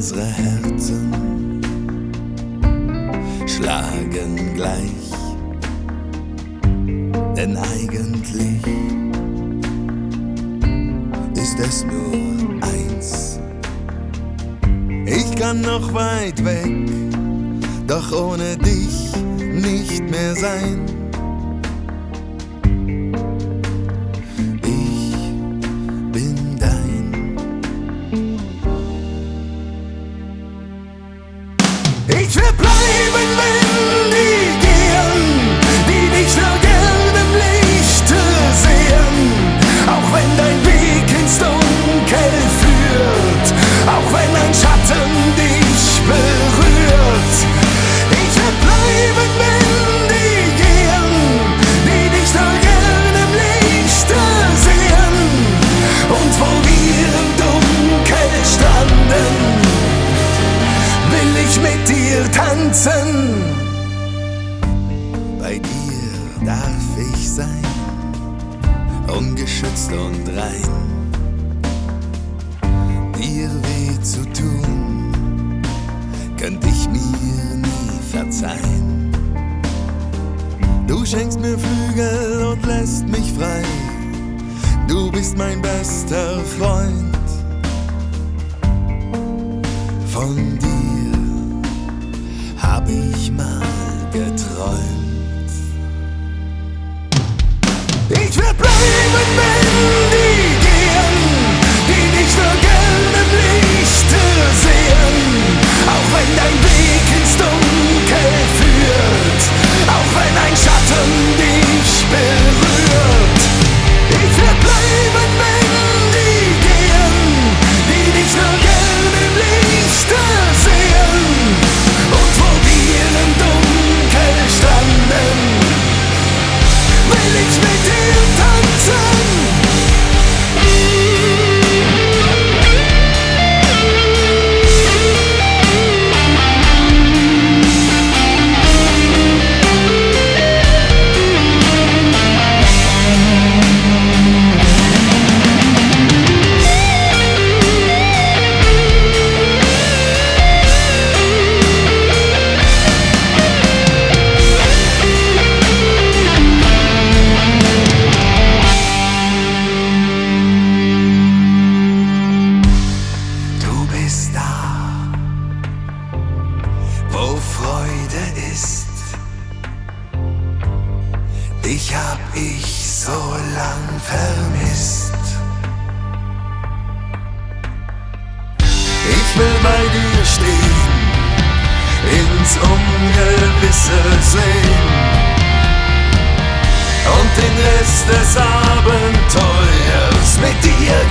Unsere Herzen schlagen gleich, denn eigentlich ist es nur eins. Ich kann noch weit weg, doch ohne dich nicht mehr sein. Ich will bleiben, wenn die gehen, die dich nur gern im Lichte sehen. Auch wenn dein Weg ins Dunkel führt, auch wenn ein Schatten dich berührt. Ich will bleiben, wenn die gehen, die dich nur gern im Lichte sehen. Und wo wir im Dunkel stranden, will ich mit dir tanzen. Bei dir darf ich sein, ungeschützt und rein. Dir weh zu tun, könnt ich mir nie verzeihen. Du schenkst mir Flügel und lässt mich frei. Du bist mein bester Freund. Von dir hab ich mal geträumt. Ich will bleiben, wenn die gehen, die dich nur gern im Lichte sehen. Auch wenn dein Weg ins Dunkel führt, auch wenn ein Schatten dich berührt. Ich will bleiben, wenn die gehen, die dich nur gern im Lichte sehen. Und wo wir im Dunkel stranden, will ich mit dir tanzen. Wo Freude ist, dich hab ich so lang vermisst. Ich will bei dir stehen, ins Ungewisse sehen und den Rest des Abenteuers mit dir